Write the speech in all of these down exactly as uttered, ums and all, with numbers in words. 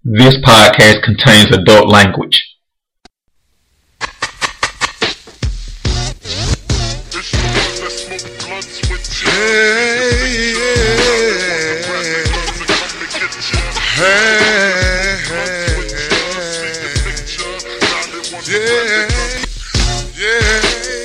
This podcast contains adult language. Hey, hey, hey, yeah, yeah.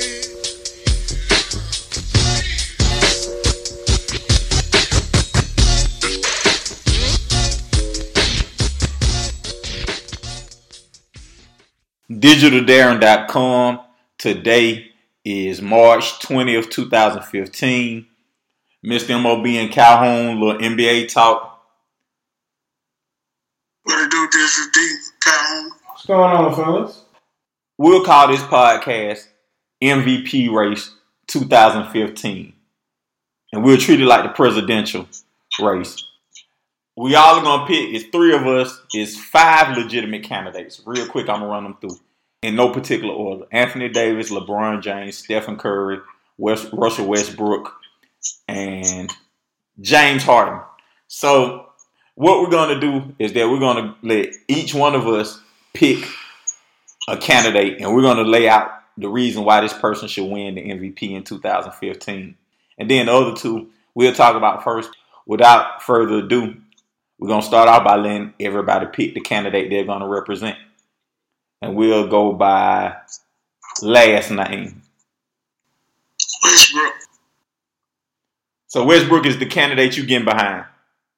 digital darren dot com. Today is March twentieth, twenty fifteen. Mister M O B and Calhoun, little N B A talk. What it do, this is D, Calhoun. What's going on, fellas? We'll call this podcast M V P Race twenty fifteen. And we'll treat it like the presidential race. We all are going to pick, it's three of us, it's five legitimate candidates. Real quick, I'm going to run them through in no particular order. Anthony Davis, LeBron James, Stephen Curry, West, Russell Westbrook, and James Harden. So what we're going to do is that we're going to let each one of us pick a candidate, and we're going to lay out the reason why this person should win the M V P in two thousand fifteen. And then the other two, we'll talk about first. Without further ado, we're going to start off by letting everybody pick the candidate they're going to represent. And we'll go by last name. Westbrook. So Westbrook is the candidate you getting behind.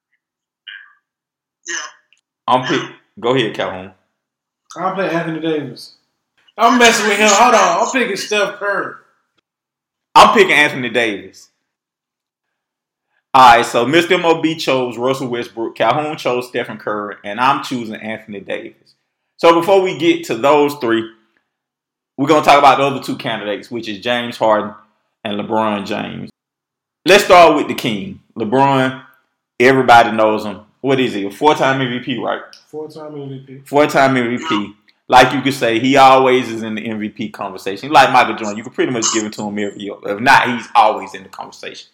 Yeah. I'm pick. Go ahead, Calhoun. I'll play Anthony Davis. I'm messing with him. Hold on. I'm picking Steph Curry. I'm picking Anthony Davis. All right, so Mister M O B chose Russell Westbrook, Calhoun chose Stephen Curry, and I'm choosing Anthony Davis. So before we get to those three, we're going to talk about the other two candidates, which is James Harden and LeBron James. Let's start with the king. LeBron, everybody knows him. What is he? A four-time M V P, right? Four-time M V P. Four-time M V P. Like you could say, he always is in the M V P conversation. Like Michael Jordan, you could pretty much give it to him every year. If not, he's always in the conversation.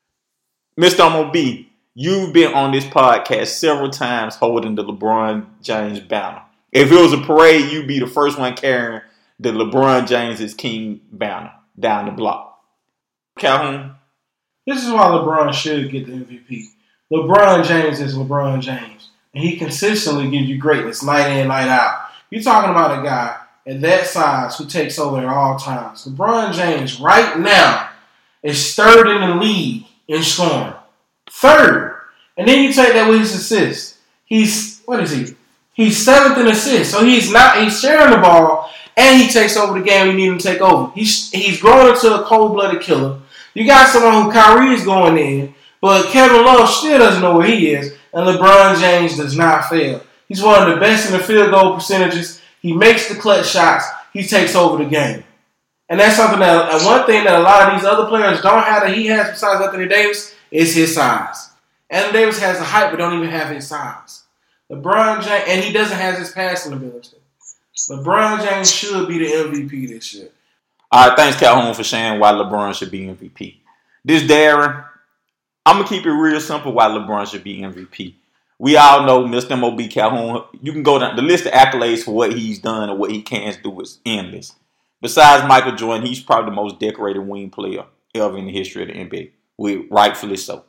Mister M O B, you've been on this podcast several times holding the LeBron James banner. If it was a parade, you'd be the first one carrying the LeBron James is King banner down the block. Calhoun? This is why LeBron should get the M V P. LeBron James is LeBron James. And he consistently gives you greatness night in, night out. You're talking about a guy at that size who takes over at all times. LeBron James right now is third in the league in scoring. Third. And then you take that with his assists. He's, what is he? He's seventh in assists. So he's not, he's sharing the ball and he takes over the game. You need him to take over. He's, he's growing into a cold-blooded killer. You got someone who Kyrie is going in, but Kevin Love still doesn't know where he is, and LeBron James does not fail. He's one of the best in the field goal percentages. He makes the clutch shots. He takes over the game. And that's something that, and one thing that a lot of these other players don't have that he has besides Anthony Davis is his size. Anthony Davis has the height, but don't even have his size. LeBron James, and he doesn't have his passing ability. LeBron James should be the M V P this year. All right, thanks, Calhoun, for sharing why LeBron should be M V P. This Darren, I'm going to keep it real simple why LeBron should be M V P. We all know Mister M O B Calhoun. You can go down the list of accolades for what he's done and what he can do is endless. Besides Michael Jordan, he's probably the most decorated wing player ever in the history of the N B A. We, rightfully so.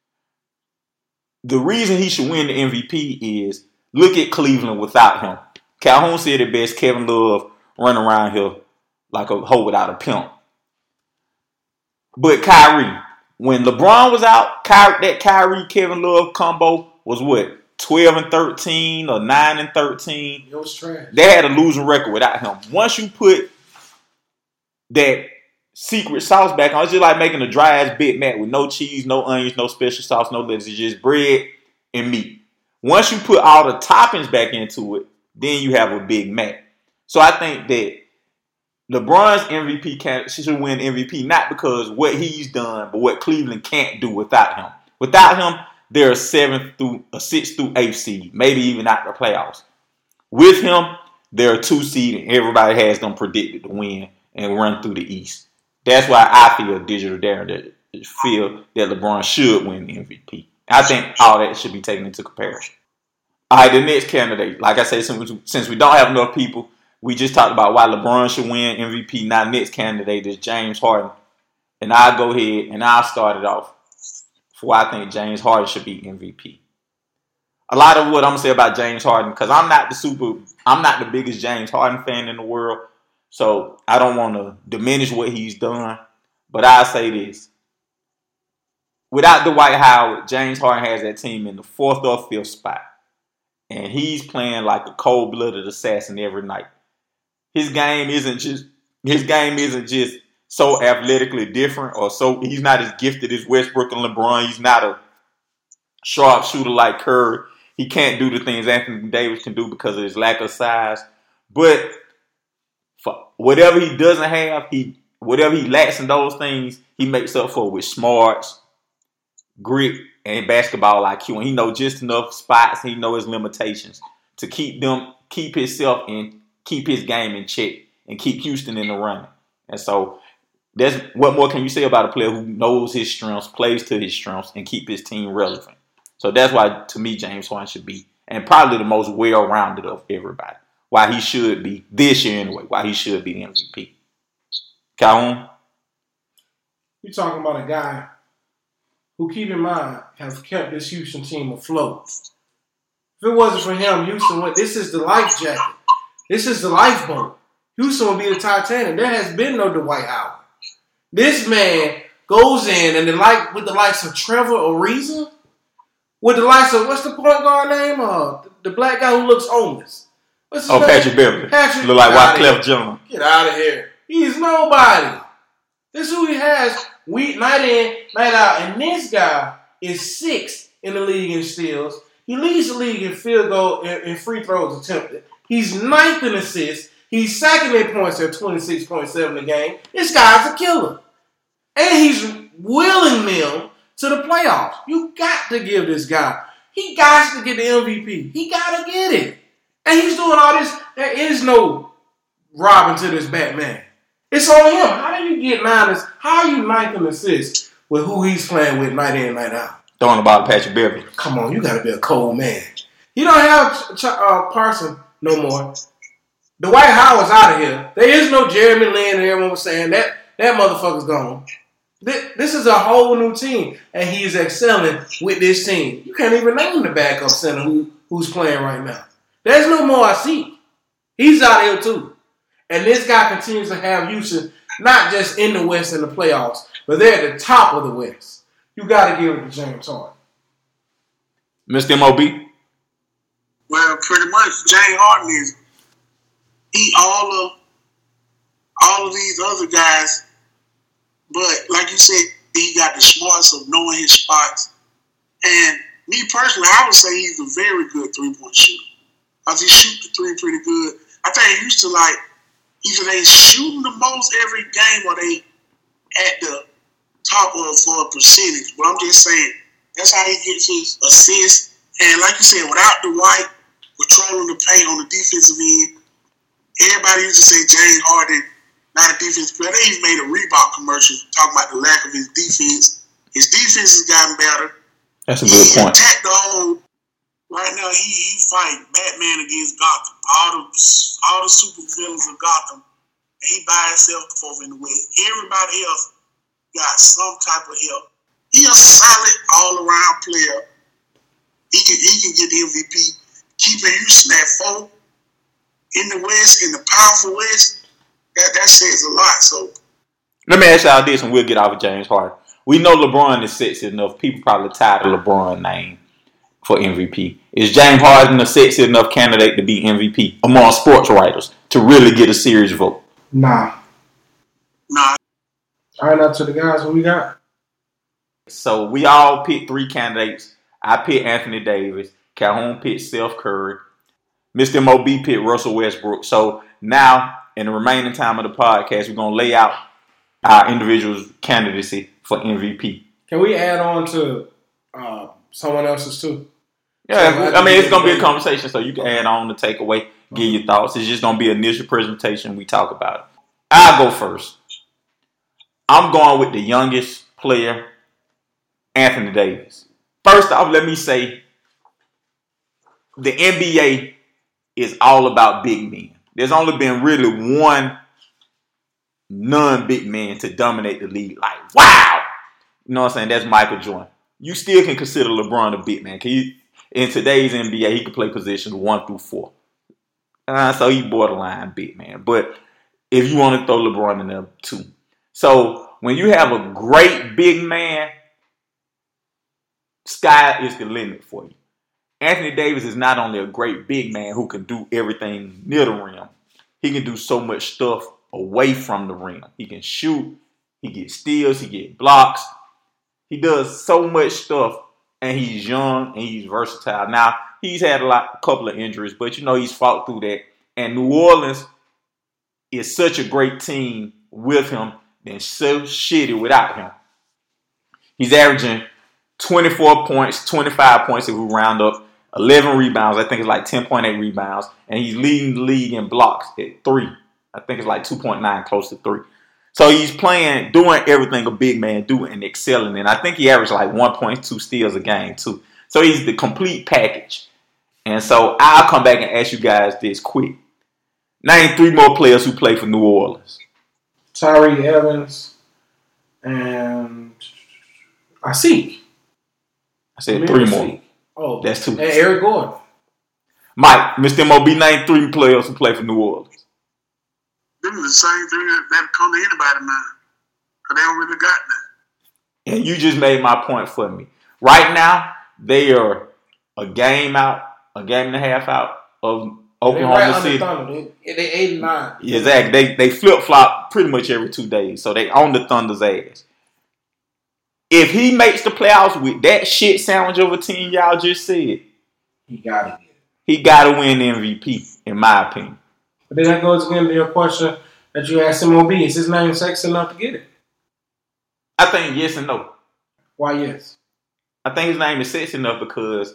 The reason he should win the M V P is look at Cleveland without him. Calhoun said it best, Kevin Love running around here like a hoe without a pimp. But Kyrie, when LeBron was out, Kyrie, that Kyrie-Kevin Love combo was what? twelve and thirteen or nine and thirteen. It was trash. They had a losing record without him. Once you put that secret sauce back on, it's just like making a dry-ass Big Mac with no cheese, no onions, no special sauce, no lettuce. It's just bread and meat. Once you put all the toppings back into it, then you have a Big Mac. So I think that LeBron's M V P candidate should win M V P not because what he's done, but what Cleveland can't do without him. Without him, they're a seventh through a sixth through eighth seed, maybe even not the playoffs. With him, they're a two seed, and everybody has them predicted to win and run through the East. That's why I feel digital Darren that feel that LeBron should win the M V P. I think all that should be taken into comparison. All right, the next candidate. Like I said, since we, since we don't have enough people, we just talked about why LeBron should win M V P. Now, next candidate is James Harden. And I'll go ahead and I'll start it off for why I think James Harden should be M V P. A lot of what I'm going to say about James Harden, because I'm not the super, I'm not the biggest James Harden fan in the world. So I don't want to diminish what he's done. But I'll say this. Without Dwight Howard, James Harden has that team in the fourth or fifth spot. And he's playing like a cold-blooded assassin every night. His game isn't just his game isn't just so athletically different or so he's not as gifted as Westbrook and LeBron. He's not a sharp shooter like Curry. He can't do the things Anthony Davis can do because of his lack of size. But for whatever he doesn't have, he whatever he lacks in those things, he makes up for with smarts, grit, and basketball I Q. And he knows just enough spots. He knows his limitations to keep them, keep himself in, keep his game in check, and keep Houston in the running. And so that's what more can you say about a player who knows his strengths, plays to his strengths, and keep his team relevant. So that's why, to me, James Harden should be, and probably the most well-rounded of everybody. Why he should be, this year anyway, why he should be the M V P. Calhoun? You're talking about a guy who, keep in mind, has kept this Houston team afloat. If it wasn't for him, Houston would, this is the life jacket. This is the lifeboat. Houston will be the Titanic. There has been no Dwight Howard. This man goes in and the like with the likes of Trevor Ariza, with the likes of, what's the point guard name? Uh, the, the black guy who looks homeless. What's his oh, name? Patrick Beverly. Patrick. Look like Wyclef Jean. Get out of here. He's nobody. This is who he has week, night in, night out. And this guy is sixth in the league in steals. He leads the league in field goal and, and free throws attempted. He's ninth in assists. He's second in points at twenty-six point seven a game. This guy's a killer. And he's willing them to the playoffs. You got to give this guy. He got to get the M V P. He got to get it. And he's doing all this. There is no Robin to this Batman. It's on him. How do you get nine? How are you ninth in assists with who he's playing with night in, night out? Throwing about Patrick Beverly. Come on, you got to be a cold man. You don't have Ch- uh, Parson no more. Dwight Howard's out of here. There is no Jeremy Lin, and everyone was saying that that motherfucker's gone. This, this is a whole new team, and he is excelling with this team. You can't even name the backup center who, who's playing right now. There's no more I see. He's out here too. And this guy continues to have Houston not just in the West in the playoffs, but they're at the top of the West. You got to give it to James Harden. Mister M O B? Well, pretty much, James Harden is he all of all of these other guys, but like you said, he got the smarts of knowing his spots. And me personally, I would say he's a very good three-point shooter. Because he shoots the three pretty good. I think he used to like either they shooting the most every game or they at the top of for a percentage. But I'm just saying, that's how he gets his assists. And like you said, without Dwight controlling the paint on the defensive end, everybody used to say James Harden, not a defensive player. They even made a Reebok commercial talking about the lack of his defense. His defense has gotten better. That's a good he point. Attacked the whole. Right now, he he fighting Batman against Gotham. All the all the super villains of Gotham. And he by himself fourth in the West. Everybody else got some type of help. He a solid all around player. He can he can get the M V P. Keeping Houston at four in the West, in the powerful West, that, that says a lot. So let me ask y'all this, and we'll get off of James Harden. We know LeBron is sexy enough. People probably tired of LeBron's name for M V P. Is James Harden a sexy enough candidate to be M V P among sports writers to really get a serious vote? Nah. Nah. All right, now to the guys, what we got? So we all picked three candidates. I picked Anthony Davis. Calhoun picked Steph Curry. Mister M O B picked Russell Westbrook. So now, in the remaining time of the podcast, we're going to lay out our individual's candidacy for M V P. Can we add on to uh, someone else's too? Yeah, So I mean, it's going to be a conversation, so you can add on the takeaway, give your thoughts. It's just going to be an initial presentation. We talk about it. I'll go first. I'm going with the youngest player, Anthony Davis. First off, let me say, the N B A is all about big men. There's only been really one non-big man to dominate the league. Like, wow! You know what I'm saying? That's Michael Jordan. You still can consider LeBron a big man. Can you, in today's N B A, he can play positions one through four. Uh, so he borderline big man. But if you want to throw LeBron in there too. So when you have a great big man, sky is the limit for you. Anthony Davis is not only a great big man who can do everything near the rim, he can do so much stuff away from the rim. He can shoot, he gets steals, he gets blocks. He does so much stuff, and he's young and he's versatile. Now, he's had a lot, a couple of injuries, but you know he's fought through that. And New Orleans is such a great team with him, and so shitty without him. He's averaging twenty-four points, twenty-five points if we round up, eleven rebounds. I think it's like ten point eight rebounds. And he's leading the league in blocks at three. I think it's like two point nine, close to three. So he's playing, doing everything a big man do and excelling. And I think he averaged like one point two steals a game too. So he's the complete package. And so I'll come back and ask you guys this quick. Name three more players who play for New Orleans. Tyreke Evans and Asik. I said three more. Asik. Oh, that's two. And Eric Gordon. Mike, Mister M O B, name three players who play for New Orleans. Them are the same thing that, that come to anybody now. Because they don't really got none. And you just made my point for me. Right now, they are a game out, a game and a half out of Oklahoma they right City. They, they eight and nine. Exactly. They they flip flop pretty much every two days. So they own the Thunder's ass. If he makes the playoffs with that shit sandwich of a team y'all just said, he gotta get it. He gotta win the M V P, in my opinion. But then that goes again to your question that you asked M O B. Is his name sexy enough to get it? I think yes and no. Why yes? I think his name is sexy enough because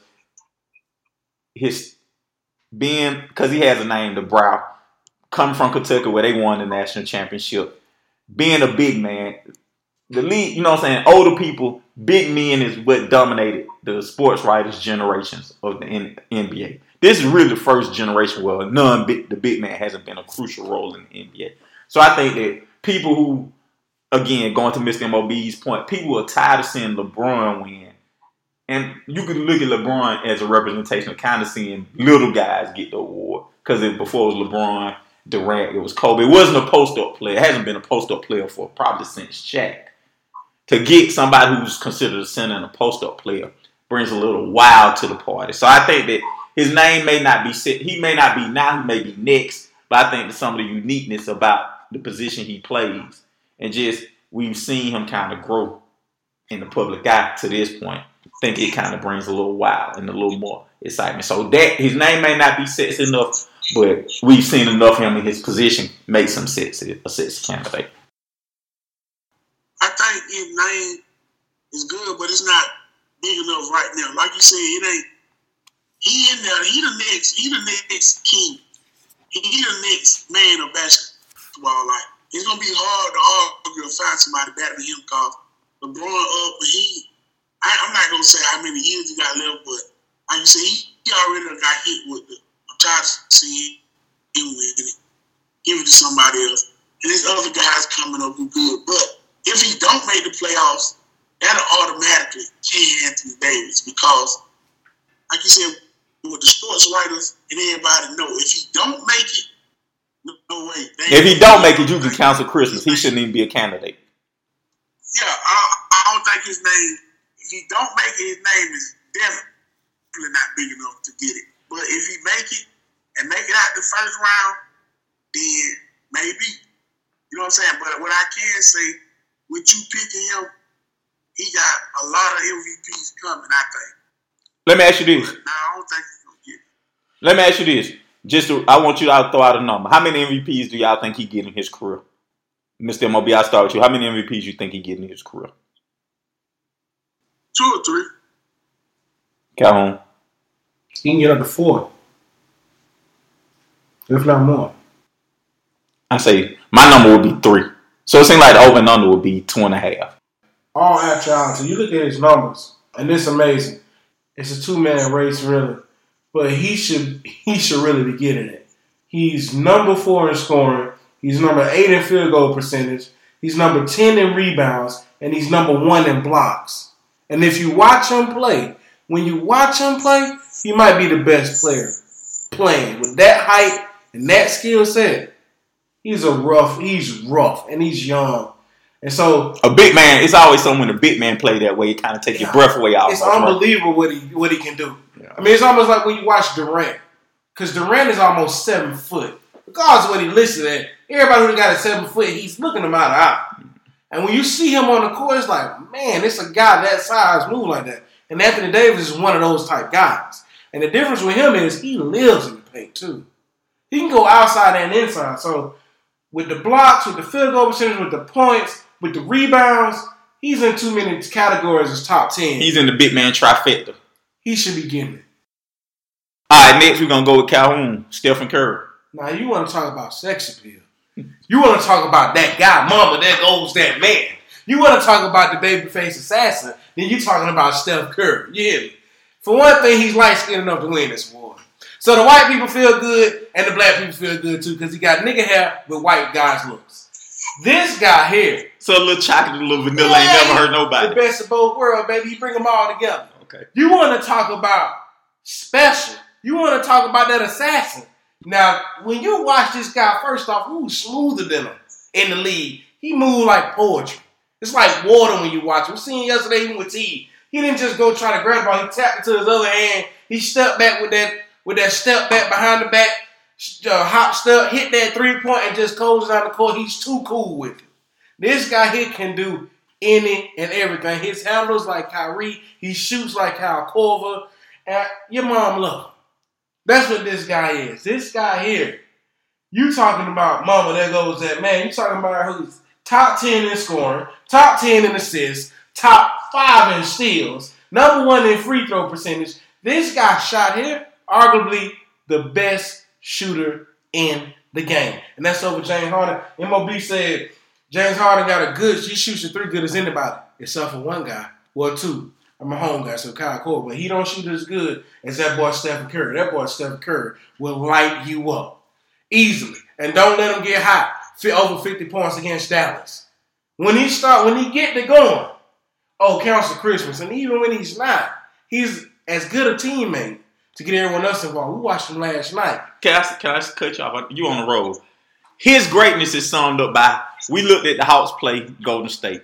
his being, because he has a name, the Brow, coming from Kentucky where they won the national championship. Being a big man, the league, you know what I'm saying, older people, big men is what dominated the sports writers' generations of the N B A. This is really the first generation where none big, the big man hasn't been a crucial role in the N B A. So I think that people who, again, going to Mister M O B's point, people are tired of seeing LeBron win. And you can look at LeBron as a representation of kind of seeing little guys get the award. Because before it was LeBron, Durant, it was Kobe. It wasn't a post-up player. It hasn't been a post-up player for probably since Shaq. To get somebody who's considered a center and a post-up player brings a little wow to the party. So I think that his name may not be set. He may not be now. He may be next. But I think that some of the uniqueness about the position he plays and just we've seen him kind of grow in the public eye to this point. I think it kind of brings a little wow and a little more excitement. So that his name may not be sexy enough, but we've seen enough of him in his position makes him sexy, a sexy candidate. I think his name is good, but it's not big enough right now. Like you said, it ain't. He in there. He the next. He the next king. He the next man of basketball. Like it's gonna be hard to argue or find somebody better than him because LeBron up. But he, I, I'm not gonna say how many years he got left, but like you said, he, he already got hit with the. I'm tired of seeing him with it. Give it to somebody else. And there's other guys coming up who good, but if he don't make the playoffs, that'll automatically kill Anthony Davis because, like you said, with the sports writers and everybody know, if he don't make it, no, no way. If he don't make it, you can cancel Christmas. He shouldn't even be a candidate. Yeah, I, I don't think his name, if he don't make it, his name is definitely not big enough to get it. But if he make it and make it out the first round, then maybe. You know what I'm saying? But what I can say, with you picking him, he got a lot of M V Ps coming, I think. Let me ask you this. But no, I don't think he's going to get it. Let me ask you this. Just to, I want you to throw out a number. How many M V Ps do y'all think he get in his career? Mister M O B, I'll start with you. How many M V Ps you think he get in his career? Two or three. Calhoun. He can get up to four. If not more. I say my number would be three. So it seems like the over and under would be two and a half. All actuality, you look at his numbers, and it's amazing. It's a two-man race, really. but he should he should really be getting it. He's number four in scoring. He's number eight in field goal percentage. He's number ten in rebounds, and he's number one in blocks. And if you watch him play, when you watch him play, he might be the best player playing with that height and that skill set. He's a rough. He's rough, and he's young. And so a big man, it's always something when a big man play that way, it kind of takes yeah, your breath away out. It's unbelievable what he what he can do. Yeah. I mean, it's almost like when you watch Durant, because Durant is almost seven foot. Regardless of what he listed at, everybody who got a seven foot, he's looking him out of eye. And when you see him on the court, it's like, man, it's a guy that size move like that. And Anthony Davis is one of those type guys. And the difference with him is he lives in the paint too. He can go outside and inside. So with the blocks, with the field goal percentage, with the points, with the rebounds, he's in too many categories as top ten. He's in the big man trifecta. He should be getting it. All right, next we're going to go with Calhoun, Stephen Curry. Now, you want to talk about sex appeal. You want to talk about that guy, mama, there goes that man. You want to talk about the babyface assassin, then you talking about Steph Curry. You hear me? For one thing, he's light-skinned enough to win this award. So the white people feel good, and the black people feel good, too, because he got nigga hair with white guys' looks. This guy here. So a little chocolate, a little vanilla, yeah, ain't never hurt nobody. The best of both worlds, baby. He bring them all together. Okay. You want to talk about special. You want to talk about that assassin. Now, when you watch this guy, first off, who's smoother than him in the league? He moved like poetry. It's like water when you watch him. We seen yesterday even with T. He didn't just go try to grab the ball. He tapped it to his other hand. He stepped back with that with that step back behind the back, uh, hop step, hit that three-point, and just closes out the court. He's too cool with it. This guy here can do any and everything. His handles like Kyrie. He shoots like Kyle Korver. And your mom love him. That's what this guy is. This guy here, you talking about, mama, there goes that man. You talking about who's top ten in scoring, top ten in assists, top five in steals, number one in free throw percentage. This guy shot here, arguably the best shooter in the game. And that's over James Harden. M O B said James Harden got a good, he shoots a three good as anybody, except for one guy, well, two. I'm a home guy, so Kyle Korver, but he don't shoot as good as that boy Stephen Curry. That boy Stephen Curry will light you up easily, and don't let him get hot. Over fifty points against Dallas. When he start, when he get to going, oh, counts for Christmas, and even when he's not, he's as good a teammate to get everyone else involved. We watched him last night. Can I, can I cut you off? You on the road. His greatness is summed up by, we looked at the Hawks play Golden State.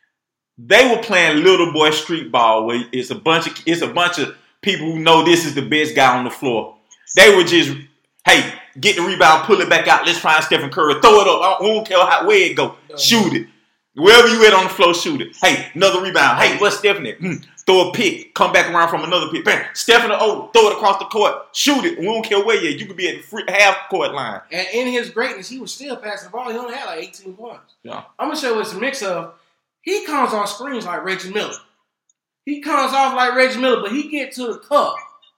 They were playing little boy street ball where it's a bunch of it's a bunch of people who know this is the best guy on the floor. They were just, hey, get the rebound, pull it back out. Let's find Stephen Curry, throw it up. I don't care how, where it go, shoot it. Wherever you at on the floor, shoot it. Hey, another rebound. Hey, what's Stephen at? Hmm. Throw a pick, come back around from another pick. Bam, Stephen, oh, throw it across the court, shoot it. We don't care where you at. You could be at the free, half court line. And in his greatness, he was still passing the ball. He only had like eighteen points. Yeah. I'm gonna show you what's a mix of. He comes on screens like Reggie Miller. He comes off like Reggie Miller, but he get to the cup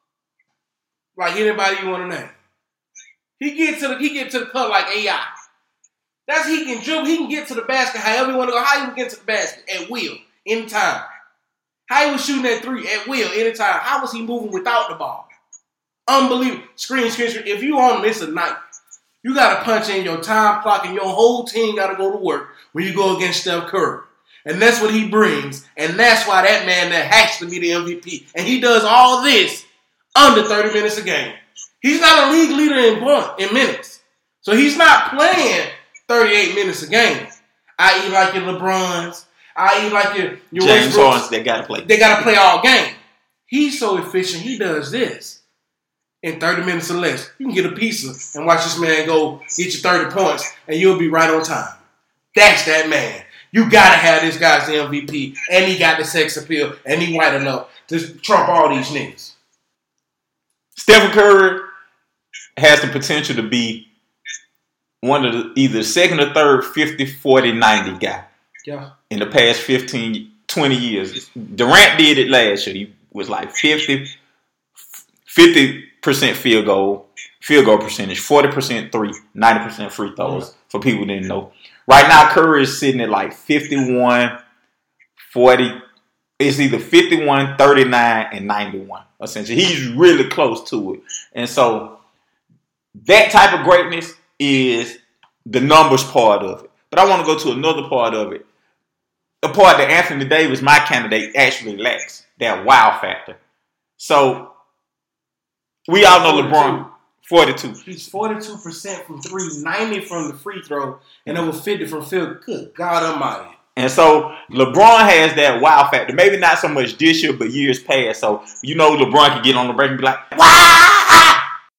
like anybody you want to name. He get to the he get to the cup like A I. That's he can dribble. He can get to the basket however you want to go. How you get to the basket at will, anytime. How he was shooting that three at will, anytime. How was he moving without the ball? Unbelievable. Screen, screen, screen. If you on him, it's a night. You got to punch in your time clock, and your whole team got to go to work when you go against Steph Curry. And that's what he brings. And that's why that man that has to be the M V P. And he does all this under thirty minutes a game. He's not a league leader in point, in minutes. So he's not playing thirty-eight minutes a game. that is like your LeBrons, that is like your, your James Harden, they got to play. They got to play all game. He's so efficient. He does this in thirty minutes or less. You can get a pizza and watch this man go get you thirty points, and you'll be right on time. That's that man. You gotta have this guy's the M V P, and he got the sex appeal, and he white enough to trump all these niggas. Stephen Curry has the potential to be one of the either second or third fifty, forty, ninety guy. Yeah. In the past fifteen, twenty years. Durant did it last year. He was like fifty, fifty percent field goal, field goal percentage, forty percent three, ninety percent free throws, yeah. For people who didn't know. Right now, Curry is sitting at like fifty-one, forty, It's either fifty-one, thirty-nine, and ninety-one, essentially. He's really close to it. And so that type of greatness is the numbers part of it. But I want to go to another part of it. The part that Anthony Davis, my candidate, actually lacks. That wow factor. So we all know LeBron, forty-two. He's forty-two percent from three, ninety from the free throw, and over fifty from field. Good God Almighty. And so LeBron has that wow factor. Maybe not so much this year, but years past. So you know LeBron can get on the break and be like, wow!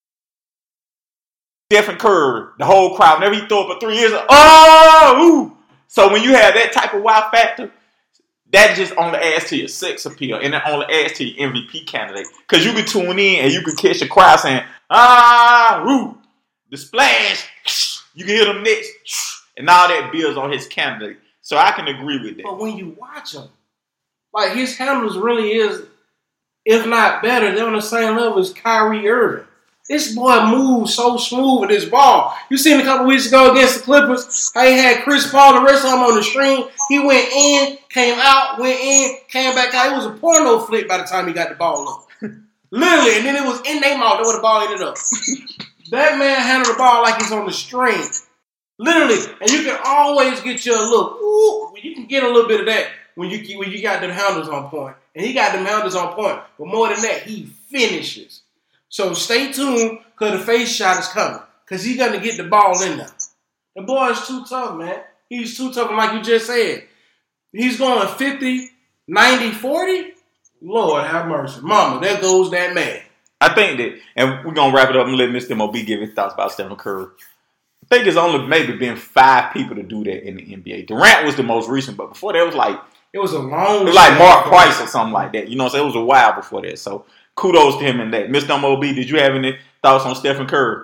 Stephen Curry, the whole crowd, whenever he throw up a three years, oh! Ooh. So when you have that type of wow factor, that just only adds to your sex appeal, and it only adds to your M V P candidate. Because you can tune in and you can catch a crowd saying, ah, woo, the splash, you can hear them next, and all that builds on his candidate. So I can agree with that. But when you watch him, like his handles really is, if not better, they're on the same level as Kyrie Irving. This boy moves so smooth with his ball. You seen a couple weeks ago against the Clippers, how he had Chris Paul and the rest of them on the string. He went in, came out, went in, came back out. It was a porno flick by the time he got the ball up. Literally, and then it was in their mouth. That's where the ball ended up. That man handled the ball like he's on the string. Literally, and you can always get your look. Ooh, you can get a little bit of that when you when you got them handles on point, and he got them handles on point. But more than that, he finishes. So stay tuned, because the face shot is coming, because he's gonna get the ball in there. The boy is too tough, man. He's too tough, and like you just said, he's going fifty, ninety, forty. Lord have mercy, mama. There goes that man. I think that, and we're gonna wrap it up and let Mister M O B give his thoughts about Stephen Curry. I think it's only maybe been five people to do that in the N B A. Durant was the most recent, but before that it was like it was a long. It was like Mark Price or something like that. You know what I'm saying? It was a while before that. So kudos to him in that. Mister M O B, did you have any thoughts on Stephen Curry?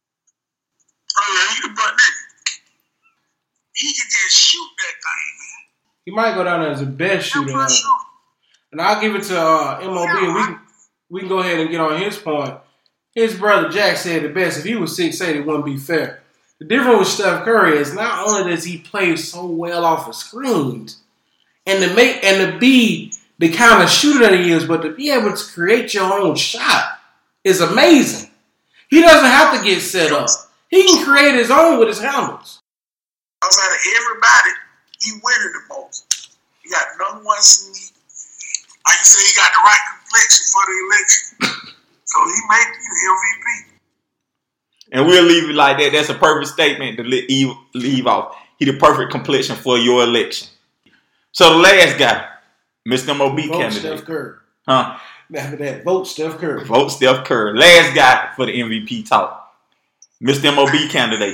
Oh yeah, he can butt nigga. He can just shoot that thing, man. He might go down there as the best shooter ever. And I'll give it to uh, M O B, and we can we can go ahead and get on his point. His brother Jack said the best. If he was six eight, it wouldn't be fair. The difference with Steph Curry is not only does he play so well off of screens, and to make and to be the kind of shooter that he is, but to be able to create your own shot is amazing. He doesn't have to get set up. He can create his own with his handles. Outside of everybody, he winning the most. He got number one seed. Like you say, he got the right complexion for the election. So he made the M V P. And we'll leave it like that. That's a perfect statement to leave, leave off. He the perfect complexion for your election. So the last guy, Mister M O B vote candidate. Steph Curry. Huh? After that, vote Steph Curry. Vote Steph Curry. Last guy for the M V P talk. Mister M O B candidate.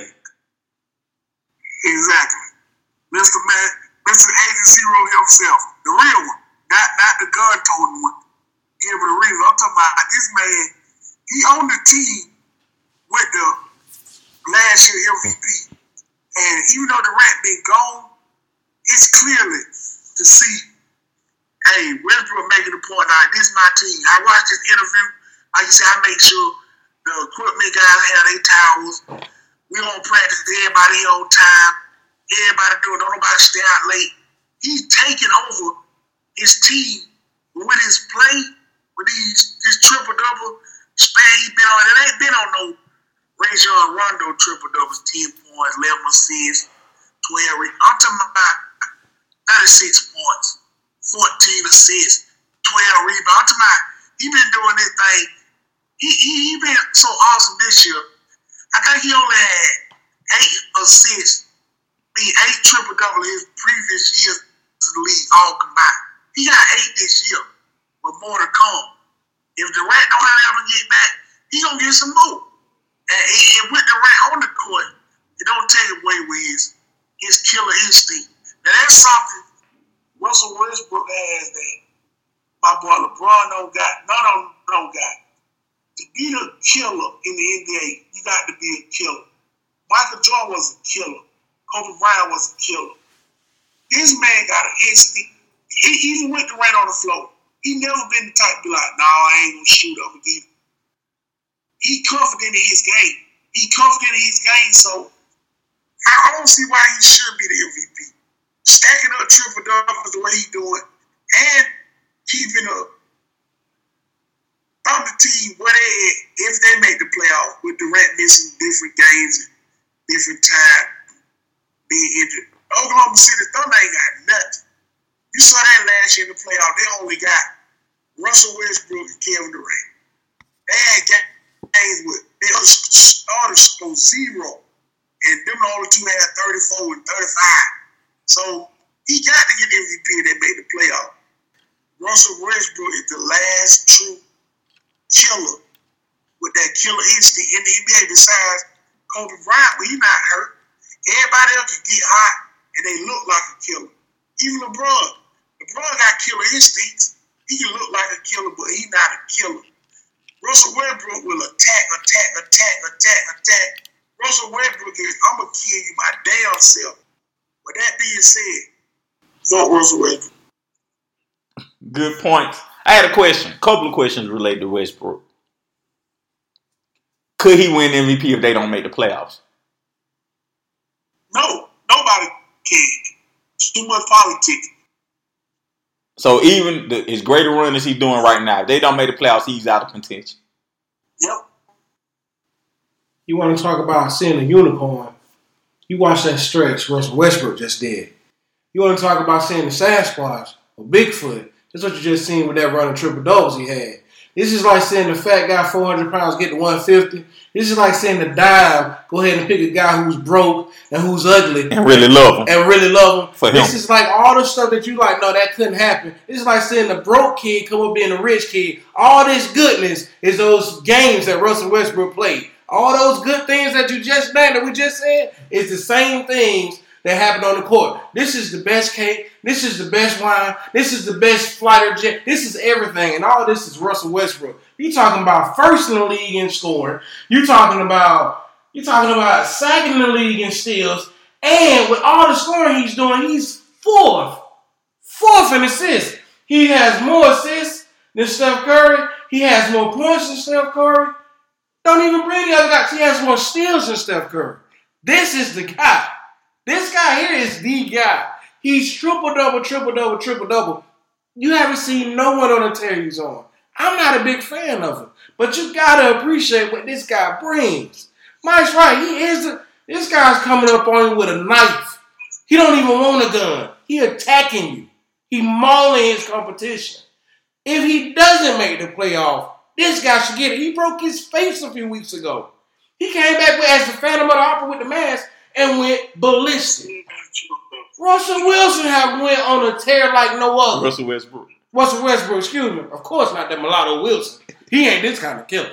Exactly. Mister Man, Mister Agent Zero himself. The real one. Not not the gun toting one. Give it a reason. I'm talking about this man. He on the team with the last year M V P. And even though Durant been gone, it's clearly to see, hey, Westbrook making the point, all right, this is my team. I watched this interview. Like you said, I make sure the equipment guys have their towels. We don't practice everybody on time. Everybody doing, don't nobody stay out late. He's taking over his team with his play, with these this triple double span he been on. It ain't been on no Rajon Rondo triple doubles, ten points, eleven assists, twelve. I'm talking about thirty-six points, fourteen assists, twelve rebounds. I'm talking about he been doing this thing. He he, he been so awesome this year. I think he only had eight assists, I mean eight triple double his previous years in the league all combined. He got eight this year, with more to come. If Durant don't ever get back, he gonna get some more. And, and with Durant on the court, it don't take away with his his killer instinct. Now that's something Russell Westbrook has that my boy LeBron don't got, none of them don't got. To be the killer in the N B A, you got to be a killer. Michael Jordan was a killer. Kobe Bryant was a killer. This man got an instinct. He, even with Durant on the floor, he never been the type to be like, no, I ain't gonna shoot up again. He confident in his game. He confident in his game, so I don't see why he should be the M V P. Stacking up triple doubles the way he doing, and keeping up on the team where they at, if they make the playoffs with Durant missing different games and different time being injured. Oklahoma City Thunder ain't got nothing. You saw that last year in the playoffs. They only got Russell Westbrook and Kevin Durant. They had games with they started score zero, and them the only two had thirty-four and thirty-five. So he got to get M V P if they made the playoff. Russell Westbrook is the last true killer with that killer instinct in the N B A besides Kobe Bryant, but he's not hurt. Everybody else can get hot and they look like a killer. Even LeBron. LeBron got killer instincts. He can look like a killer, but he's not a killer. Russell Westbrook will attack, attack, attack, attack, attack. Russell Westbrook is, I'm going to kill you my damn self. With that being said, fuck Russell Westbrook. Good points. I had a question. A couple of questions related to Westbrook. Could he win M V P if they don't make the playoffs? No. Nobody can. It's too much politics. So even the, as great a run as he's doing right now, if they don't make the playoffs, he's out of contention. Yep. You want to talk about seeing a unicorn? You watch that stretch Russell Westbrook just did. You want to talk about seeing the Sasquatch or Bigfoot? That's what you just seen with that running triple doubles he had. This is like seeing the fat guy four hundred pounds get to one fifty. This is like seeing the dime go ahead and pick a guy who's broke and who's ugly. And really love him. And really love him. For him. This is like all the stuff that you like, no, that couldn't happen. This is like seeing the broke kid come up being a rich kid. All this goodness is those games that Russell Westbrook played. All those good things that you just named, that we just said, is the same things that happened on the court. This is the best cake. This is the best wine. This is the best fighter jet. This is everything. And all this is Russell Westbrook. You talking about first in the league in scoring. You talking about you talking about second in the league in steals. And with all the scoring he's doing, he's fourth. Fourth in assists. He has more assists than Steph Curry. He has more points than Steph Curry. Don't even bring the other guys. He has more steals than Steph Curry. This is the guy. This guy here is the guy. He's triple-double, triple-double, triple-double. You haven't seen no one on a Terry Zone. I'm not a big fan of him. But you got to appreciate what this guy brings. Mike's right. He is a, this guy's coming up on you with a knife. He don't even want a gun. He attacking you. He mauling his competition. If he doesn't make the playoff, this guy should get it. He broke his face a few weeks ago. He came back with, as the Phantom of the Opera with the mask and went ballistic. Russell Wilson have went on a tear like no other. Russell Westbrook. Russell Westbrook, excuse me. Of course not that mulatto Wilson. He ain't this kind of killer.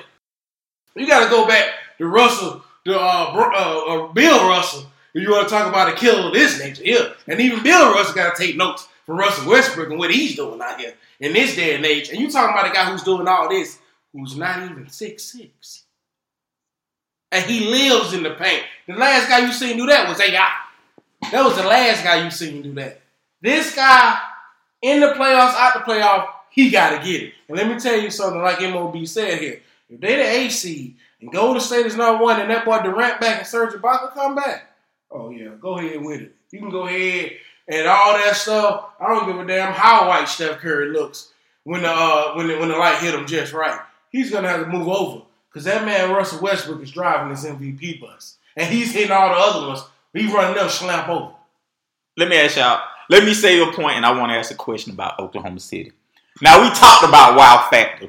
You got to go back to Russell, to uh, uh, uh, Bill Russell, if you want to talk about a killer of this nature. Yeah. And even Bill Russell got to take notes from Russell Westbrook and what he's doing out here in this day and age. And you talking about a guy who's doing all this, who's not even six six. And he lives in the paint. The last guy you seen do that was A I. That was the last guy you seen do that. This guy, in the playoffs, out the playoff, he got to get it. And let me tell you something like M O B said here. If they the A seed and Golden State is number one and that boy Durant back and Serge Ibaka come back, oh yeah, go ahead with it. You can go ahead and all that stuff. I don't give a damn how white Steph Curry looks when the, uh, when the, when the light hit him just right. He's going to have to move over. Because that man, Russell Westbrook, is driving this M V P bus. And he's hitting all the other ones. He's running them slap over. Let me ask y'all. Let me say your point, and I want to ask a question about Oklahoma City. Now, we talked about wow factor.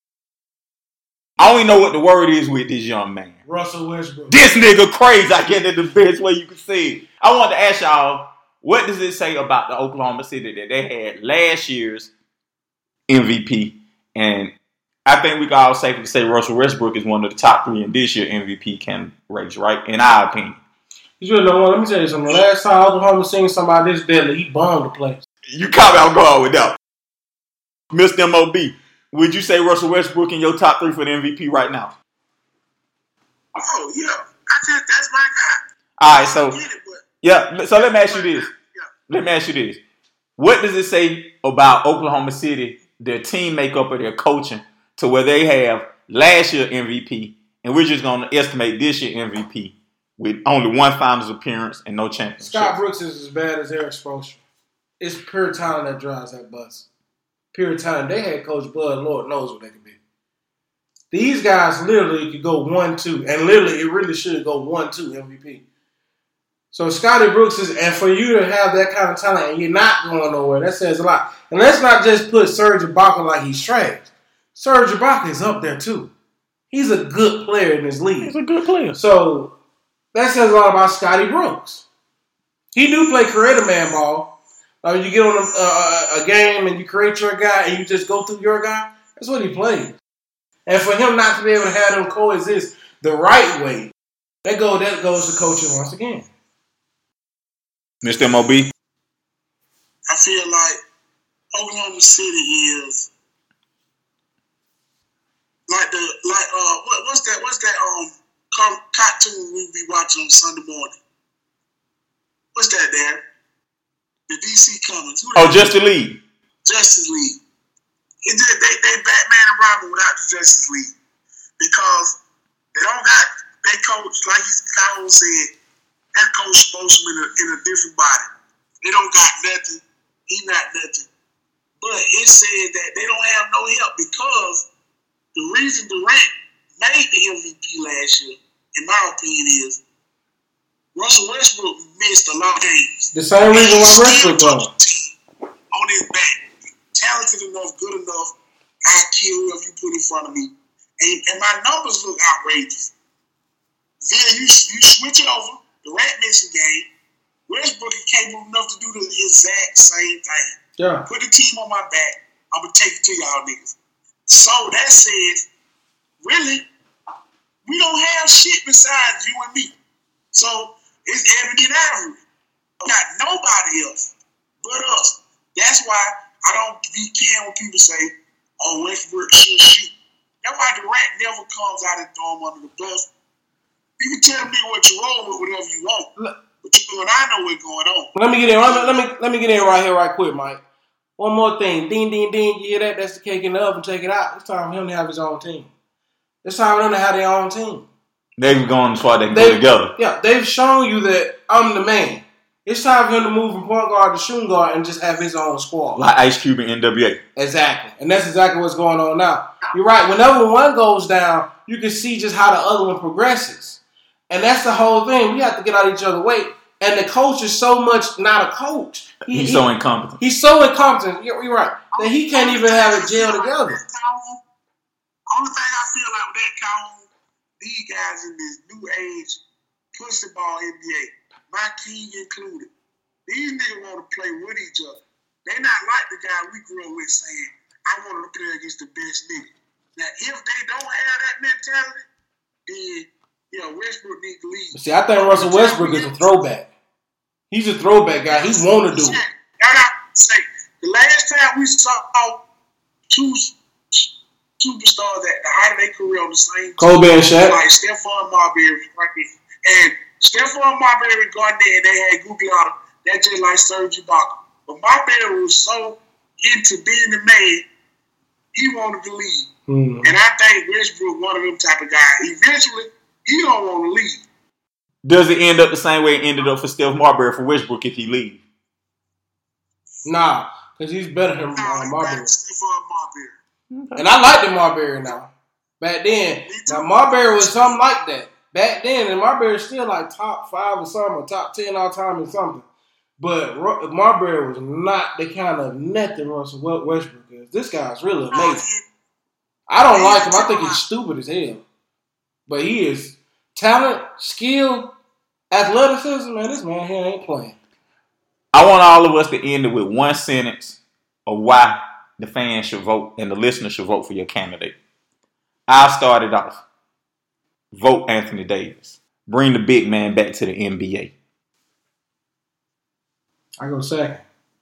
I only know what the word is with this young man. Russell Westbrook. This nigga crazy. I get it the best way you can say it. I want to ask y'all, what does it say about the Oklahoma City that they had last year's M V P? And I think we can all safely say Russell Westbrook is one of the top three in this year's M V P candidates, right? In our opinion. You really don't want. Let me tell you something. The last time Oklahoma seen somebody this deadly, he bombed the place. You caught me off guard with that. Mister M O B, would you say Russell Westbrook in your top three for the M V P right now? Oh, yeah. I think that's my guy. All right, so, It, yeah, so let me ask you this. Let me ask you this. What does it say about Oklahoma City, their team makeup or their coaching, to where they have last year M V P, and we're just going to estimate this year M V P with only one finals appearance and no championship? Scott Brooks is as bad as Eric Spoelstra. It's pure talent that drives that bus. pure talent. They had Coach Bud, Lord knows what they could be. These guys literally could go one two, and literally it really should go one two M V P. So Scotty Brooks is, and for you to have that kind of talent and you're not going nowhere, that says a lot. And let's not just put Serge Ibaka like he's trash. Serge Ibaka is up there too. He's a good player in this league. He's a good player. So that says a lot about Scotty Brooks. He do play creative man ball. Like when you get on a, a, a game and you create your guy and you just go through your guy, that's what he plays. And for him not to be able to have them coexist the right way, that go that goes to coaching once again. Mister M O B? I feel like Oklahoma City is like the like uh what, what's that what's that um cartoon we be watching on Sunday morning? What's that there? The D C Comics. Who Oh, that? Justice League. Justice League. It just, they they Batman and Robin without the Justice League because they don't got they coach like Kyle said. That coach supposed to be in a, in a different body. They don't got nothing. He not nothing. But it said that they don't have no help because the reason Durant made the M V P last year, in my opinion, is Russell Westbrook missed a lot of games. The same reason why Westbrook won. On his back. Talented enough, good enough, I kill whoever you put in front of me. And, and my numbers look outrageous. Then you, you switch it over. Durant missed a game. Westbrook is capable enough to do the exact same thing. Yeah. Put the team on my back. I'm going to take it to y'all niggas. So that says, really, we don't have shit besides you and me. So it's Ebony and Ivory. We got nobody else but us. That's why I don't be caring when people say, oh, Westbrook should shoot. That's why Durant never comes out and throw him under the bus. You can tell me what you roll with, whatever you want. But you and I know what's going on. Let me get in. Let me, let me let me get in right here, right quick, Mike. One more thing. Ding, ding, ding. You hear that? That's the cake in the oven. Take it out. It's time for him to have his own team. It's time for them to have their own team. They've gone as far as they can They've, go together. Yeah, they've shown you that I'm the man. It's time for him to move from point guard to shooting guard and just have his own squad. Like Ice Cube and N W A. Exactly. And that's exactly what's going on now. You're right. Whenever one goes down, you can see just how the other one progresses. And that's the whole thing. We have to get out of each other's way. And the coach is so much not a coach. He, He's he, so incompetent. He's so incompetent. You're, you're right. That he can't even have it gel together. Only thing I feel like with that, Calhoun, these guys in this new age pussy ball N B A, my king included, these niggas want to play with each other. They not like the guy we grew up with saying, I want to play against the best nigga. Now, if they don't have that mentality, then, yeah, Westbrook needs to leave. See, I think Russell Westbrook is a throwback. He's a throwback guy. He want to do it. That I say, the last time we saw two superstars at the height of their career on the same team, Kobe and Shaq, like Stephon Marbury, and Stephon Marbury, Garnett, and they had Gugliotta. That's just like Serge Ibaka. But Marbury was so into being the man, he wanted to leave. Mm. And I think Westbrook one of them type of guys. Eventually, he don't want to leave. Does it end up the same way it ended up for Steph Marbury for Westbrook if he leaves? Nah, because he's better than nah, uh, Marbury. Stephon Marbury. And I like the Marbury now. Back then, now Marbury was something like that. Back then, and Marbury was still like top five or something, or top ten all time or something. But Marbury was not the kind of net that Russell Westbrook is. This guy's really amazing. I don't like him. I think he's stupid as hell. But he is talent, skill, athleticism. Man, this man here ain't playing. I want all of us to end it with one sentence of why the fans should vote and the listeners should vote for your candidate. I'll start it off. Vote Anthony Davis. Bring the big man back to the N B A. I go second.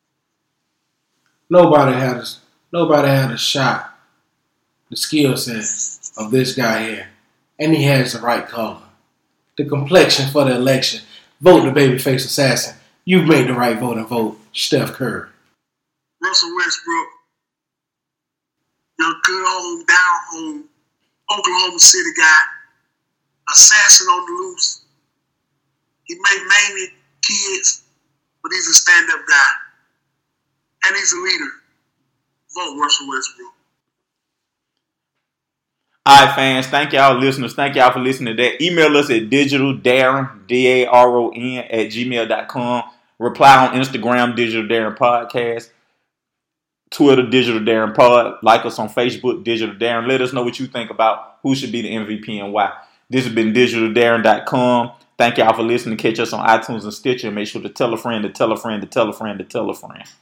Nobody had a, nobody had a shot, the skill set of this guy here. And he has the right color. The complexion for the election. Vote the babyface assassin. You've made the right vote and vote Steph Curry. Russell Westbrook, your good home, down home, Oklahoma City guy, assassin on the loose. He may maim kids, but he's a stand-up guy. And he's a leader. vote Russell Westbrook. All right, fans. Thank y'all, listeners. Thank y'all for listening to that. Email us at digitaldarren, D A R O N, at gmail dot com. Reply on Instagram, Digital Darren Podcast. Twitter, Digital Darren Pod. Like us on Facebook, Digital Darren. Let us know what you think about who should be the M V P and why. This has been digital darren dot com. Thank y'all for listening. Catch us on iTunes and Stitcher. Make sure to tell a friend, to tell a friend, to tell a friend, to tell a friend.